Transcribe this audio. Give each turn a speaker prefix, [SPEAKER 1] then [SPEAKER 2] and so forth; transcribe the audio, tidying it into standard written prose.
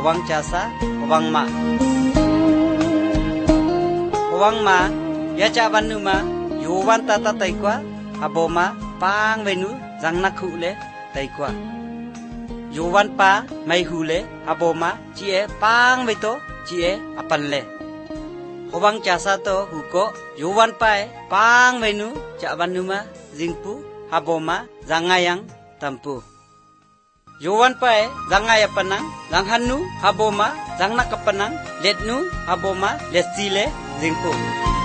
[SPEAKER 1] howang jasa, howang ma. Howang ma, ya caban numa, Yowan tata taikwa, haboma, pang venu, zang nakhule, taikwa. Yowan pa, mai hule, haboma, cie, pang veto, cie, apanle. Howang jasa to huko, Yowan pae, pang venu, caban numa, zingpu, haboma, zangayang, tampu. Yowan pae, zangaya panang, zanghanu, haboma, zangna kapanang, letnu, haboma, lesile, zingpu.